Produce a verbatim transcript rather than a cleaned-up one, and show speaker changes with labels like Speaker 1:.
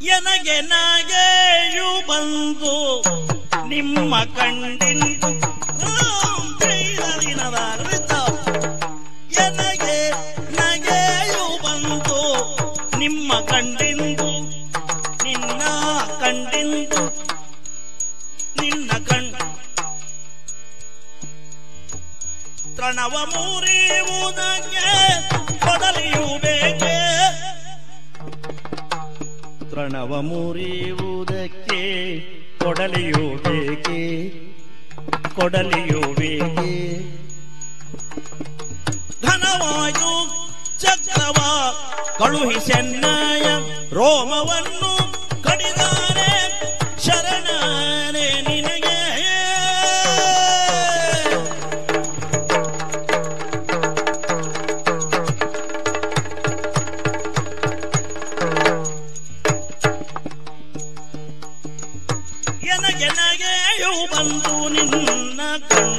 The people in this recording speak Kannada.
Speaker 1: ಎನಗೆ ನಾಗೆಯು ಬಂದು ನಿಮ್ಮ ಕಂಡಿಂದು ಎನಗೆ ನಗೆಯು ಬಂದು ನಿಮ್ಮ ಕಂಡಿಂದು ನಿನ್ನ ಕಂಡಿಂದು ನಿನ್ನ ಕಣ್ ತೃಣವ ಮುರಿಯುವುದಕ್ಕೆ ಕೊಡಲಿಯು ಬೇಕೆ ತೃಣವ ಮುರಿಯುವುದಕ್ಕೆ ಕೊಡಲಿಯು ಬೇಕೆ ಕೊಡಲಿಯು ಬೇಕೆ ಘನವಾಯು ಚಕ್ರವ ಕಳುಹಿಸೆನ್ನಯ ರೋಮವನ್ನು ಕಡಿದಾರೆ ಶರಣನೆ ನಿನಗೆ ಎನಗೆ ನಗೆಯು ಬಂದು ನಿನ್ನ ಕಣ್ಣು